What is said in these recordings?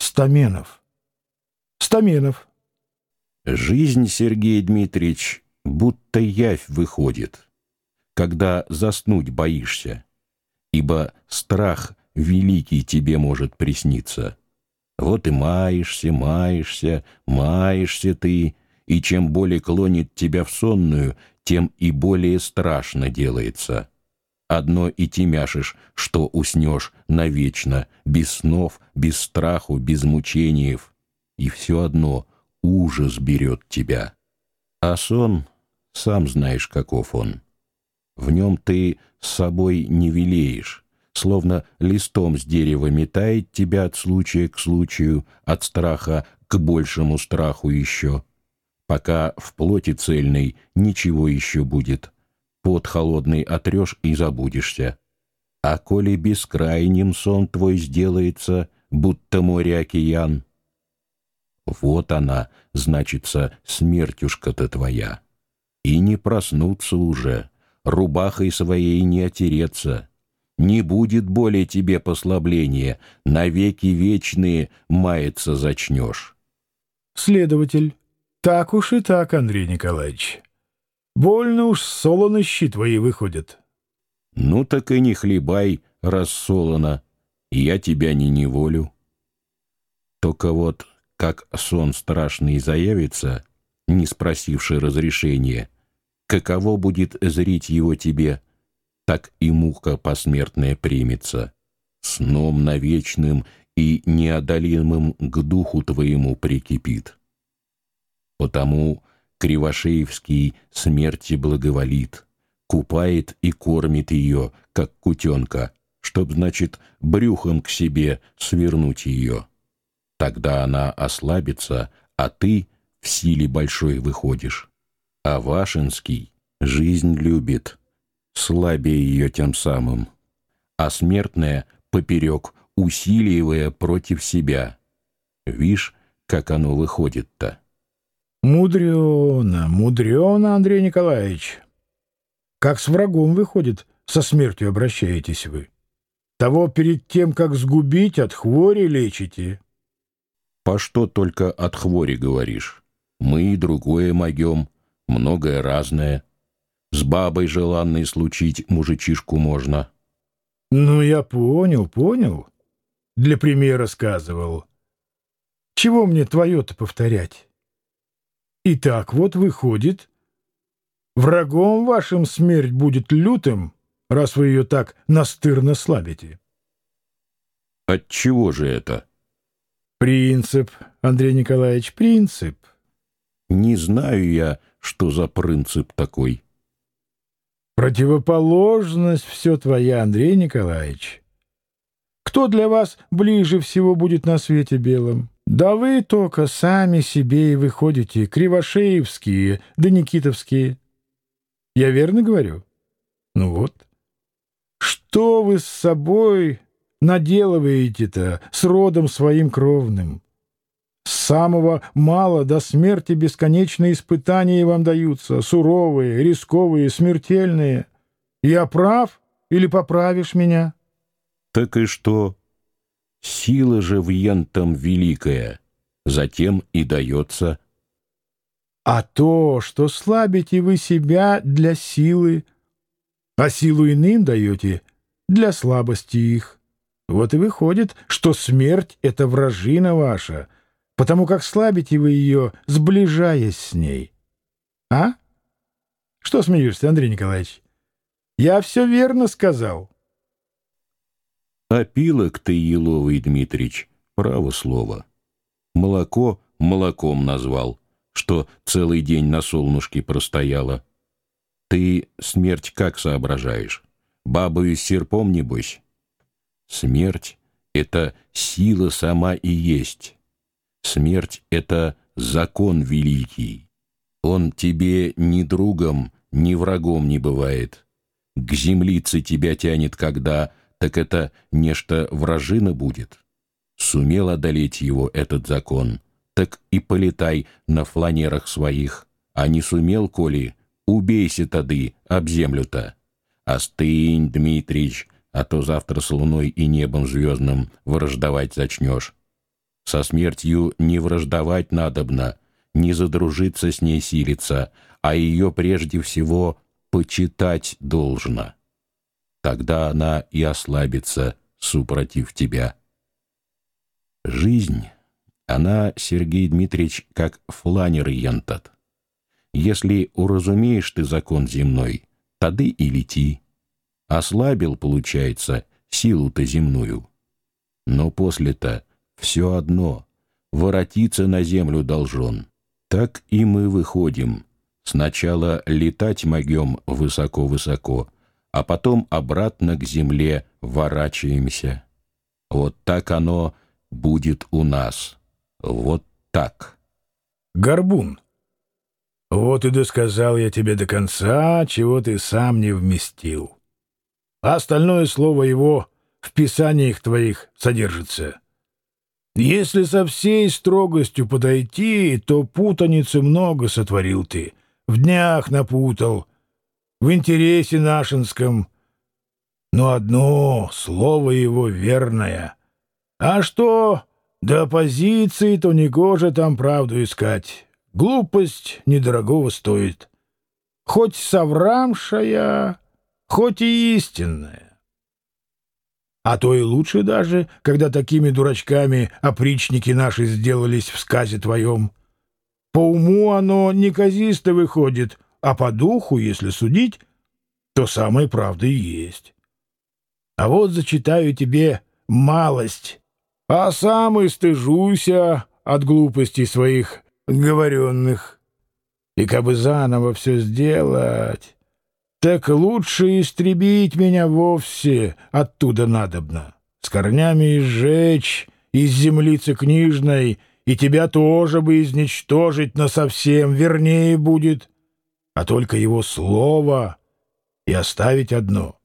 Стаменов. Стаменов. Жизнь, Сергей Дмитриевич, будто явь выходит, когда заснуть боишься, ибо страх великий тебе может присниться. Вот и маешься, маешься, маешься ты, и чем более клонит тебя в сонную, тем и более страшно делается. Одно и темяшешь, что уснешь навечно, без снов, без страху, без мучениев, и все одно ужас берет тебя. А сон, сам знаешь, каков он. В нем ты с собой не велеешь, словно листом с дерева метает тебя от случая к случаю, от страха к большему страху еще, пока в плоти цельной ничего еще будет. Пот холодный отрешь и забудешься. А коли бескрайним сон твой сделается, будто море-океан, вот она, значится, смертюшка-то твоя. И не проснуться уже, рубахой своей не отереться. Не будет более тебе послабления, навеки вечные маяться зачнешь. Следователь. Так уж и так, Андрей Николаевич. Больно уж солонощи твои выходят. Ну так и не хлебай, рассолоно, я тебя не неволю. Только вот, как сон страшный заявится, не спросивший разрешения, каково будет зрить его тебе, так и мука посмертная примется, сном навечным и неодолимым к духу твоему прикипит. Потому Кривошеевский смерти благоволит, купает и кормит ее, как кутенка, чтоб, значит, брюхом к себе свернуть ее. Тогда она ослабится, а ты в силе большой выходишь. А Вашинский жизнь любит, слабее ее тем самым, а смертная поперек, усиливая против себя. Вишь, как оно выходит-то. Мудрено, мудрено, Андрей Николаевич. Как с врагом выходит, со смертью обращаетесь вы. Того перед тем, как сгубить, от хвори лечите. По что только от хвори говоришь? Мы и другое могем, многое разное. С бабой желанной случить мужичишку можно. Ну, я понял. Для примера сказывал. Чего мне твое-то повторять? Итак, вот выходит, врагом вашим смерть будет лютым, раз вы ее так настырно слабите. Отчего же это? Принцип, Андрей Николаевич, принцип. Не знаю я, что за принцип такой. Противоположность все твоя, Андрей Николаевич. Кто для вас ближе всего будет на свете белом? Да вы только сами себе и выходите, кривошеевские да никитовские. Я верно говорю? Ну вот. Что вы с собой наделываете-то с родом своим кровным? С самого мала до смерти бесконечные испытания вам даются, суровые, рисковые, смертельные. Я прав или поправишь меня? Так и что? Сила же в ентом великая, затем и дается. А то, что слабите вы себя для силы, а силу иным даете для слабости их. Вот и выходит, что смерть — это вражина ваша, потому как слабите вы ее, сближаясь с ней. А? Что смеешься, Андрей Николаевич? Я все верно сказал. Опилок ты, еловый Дмитрич, право слово. Молоко молоком назвал, что целый день на солнышке простояло. Ты смерть как соображаешь? Бабою с серпом, небось? Смерть — это сила сама и есть. Смерть — это закон великий. Он тебе ни другом, ни врагом не бывает. К землице тебя тянет когда, так это нечто вражина будет. Сумел одолеть его этот закон, так и полетай на фланерах своих. А не сумел, коли, убейся тады об землю-то. Остынь, Дмитрич, а то завтра с луной и небом звездным враждовать зачнешь. Со смертью не враждовать надобно, не задружиться с ней силиться, а ее прежде всего почитать должно. Тогда она и ослабится, супротив тебя. Жизнь, она, Сергей Дмитриевич, как фланер ентот. Если уразумеешь ты закон земной, тады и лети. Ослабил, получается, силу-то земную. Но после-то все одно, воротиться на землю должен. Так и мы выходим. Сначала летать могем высоко-высоко, а потом обратно к земле ворачиваемся. Вот так оно будет у нас. Вот так. Горбун, вот и досказал я тебе до конца, чего ты сам не вместил. А остальное слово его в писаниях твоих содержится. Если со всей строгостью подойти, то путаницы много сотворил ты, в днях напутал, в интересе нашинском. Но одно слово его верное. А что до оппозиции, то негоже там правду искать. Глупость недорогого стоит. Хоть соврамшая, хоть и истинная. А то и лучше даже, когда такими дурачками опричники наши сделались в сказе твоем. По уму оно неказисто выходит, а по духу, если судить, то самой правда и есть. А вот зачитаю тебе малость, а сам и стыжуся от глупостей своих говоренных. И кабы заново все сделать, так лучше истребить меня вовсе оттуда надобно, с корнями изжечь из землицы книжной, и тебя тоже бы изничтожить насовсем вернее будет, а только его слово и оставить одно.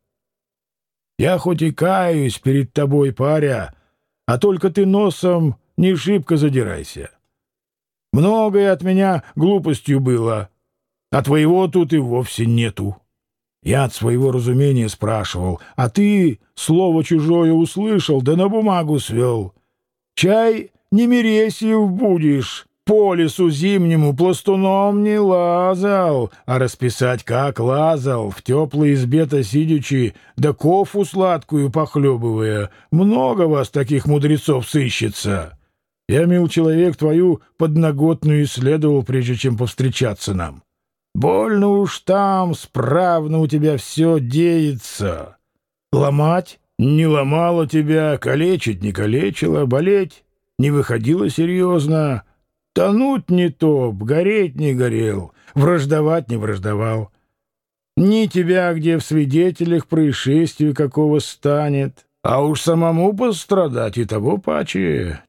Я хоть и каюсь перед тобой, паря, а только ты носом не шибко задирайся. Многое от меня глупостью было, а твоего тут и вовсе нету. Я от своего разумения спрашивал, а ты слово чужое услышал, да на бумагу свел. Чай не мересьев будешь, по лесу зимнему пластуном не лазал, а расписать как лазал, в теплой избе-то сидячи, да кофу сладкую похлебывая. Много вас таких мудрецов сыщется. Я, мил человек, твою подноготную исследовал, прежде чем повстречаться нам. Больно уж там справно у тебя все деется. Ломать не ломало тебя, калечить не калечило, болеть не выходило серьезно, тонуть не топ, гореть не горел, враждовать не враждовал. Ни тебя где в свидетелях происшествия какого станет, а уж самому пострадать и того паче.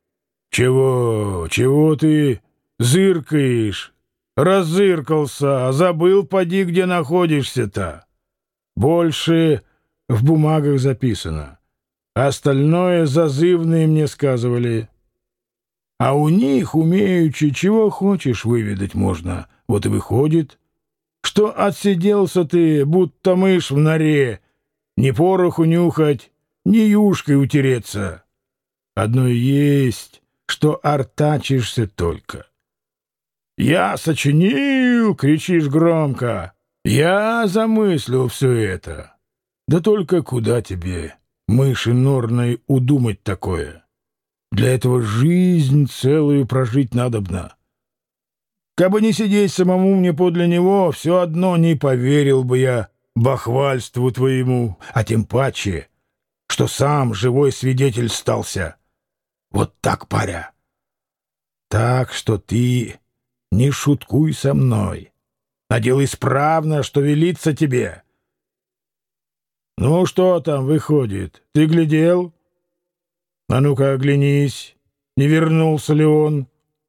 Чего ты зыркаешь? Разыркался, забыл, поди, где находишься-то. Больше в бумагах записано. Остальное зазывные мне сказывали. А у них, умеючи, чего хочешь выведать можно. Вот и выходит, что отсиделся ты, будто мышь в норе, ни пороху нюхать, ни юшкой утереться. Одно есть, что артачишься только. «Я сочинил!» — кричишь громко. «Я замыслил все это!» Да только куда тебе, мыши норной, удумать такое? Для этого жизнь целую прожить надобно. Кабы не сидеть самому мне подле него, все одно не поверил бы я бахвальству твоему, а тем паче, что сам живой свидетель стался. Вот так, паря. Так что ты не шуткуй со мной, а делай справно, что велится тебе. Ну, что там выходит? Ты глядел? А ну-ка, оглянись, не вернулся ли он?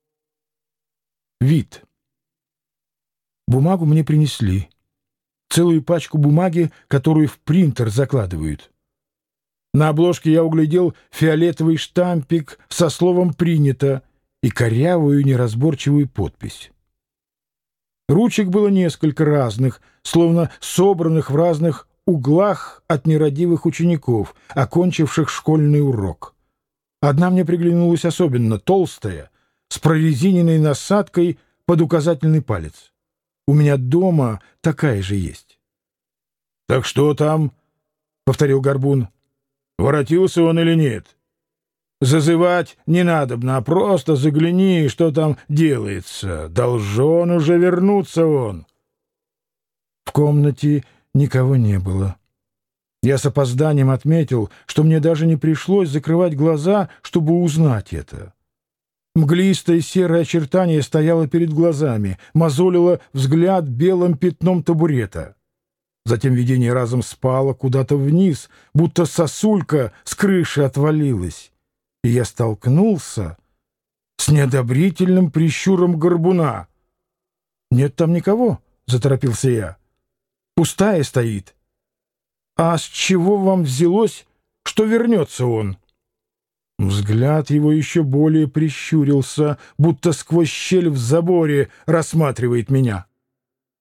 Вид. Бумагу мне принесли. Целую пачку бумаги, которую в принтер закладывают. На обложке я углядел фиолетовый штампик со словом «принято» и корявую неразборчивую подпись. Ручек было несколько разных, словно собранных в разных углах от нерадивых учеников, окончивших школьный урок. Одна мне приглянулась особенно толстая, с прорезиненной насадкой под указательный палец. У меня дома такая же есть. — Так что там? — повторил Горбун. — Воротился он или нет? Зазывать не надобно, а просто загляни, что там делается. Должен уже вернуться он. В комнате никого не было. Я с опозданием отметил, что мне даже не пришлось закрывать глаза, чтобы узнать это. Мглистое серое очертание стояло перед глазами, мозолило взгляд белым пятном табурета. Затем видение разом спало куда-то вниз, будто сосулька с крыши отвалилась, и я столкнулся с неодобрительным прищуром Горбуна. «Нет там никого», — заторопился я. «Пустая стоит. А с чего вам взялось, что вернется он?» Взгляд его еще более прищурился, будто сквозь щель в заборе рассматривает меня.